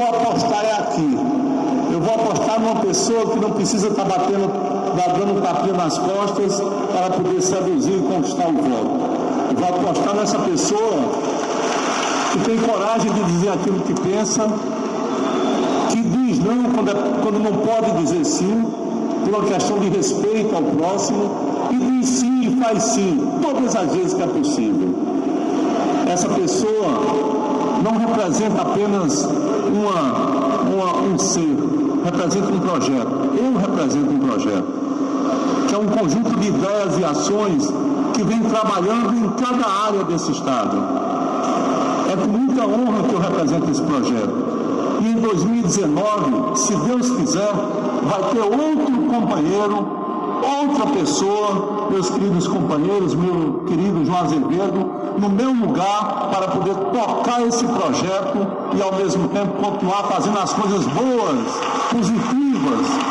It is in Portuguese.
vou apostar aqui. Eu vou apostar numa pessoa que não precisa estar dando um tapinha nas costas para poder seduzir e conquistar o voto. Eu vou apostar nessa pessoa que tem coragem de dizer aquilo que pensa, que diz não quando não pode dizer sim, por uma questão de respeito ao próximo, e diz sim e faz sim, todas as vezes que é possível. Essa pessoa não representa apenas um ser, representa um projeto. Eu represento um projeto, que é um conjunto de ideias e ações que vem trabalhando em cada área desse Estado. É com muita honra que eu represento esse projeto. E em 2019, se Deus quiser, vai ter outro companheiro, outra pessoa, meus queridos companheiros, meu querido João Azevedo, no meu lugar para poder tocar esse projeto e ao mesmo tempo continuar fazendo as coisas boas, positivas,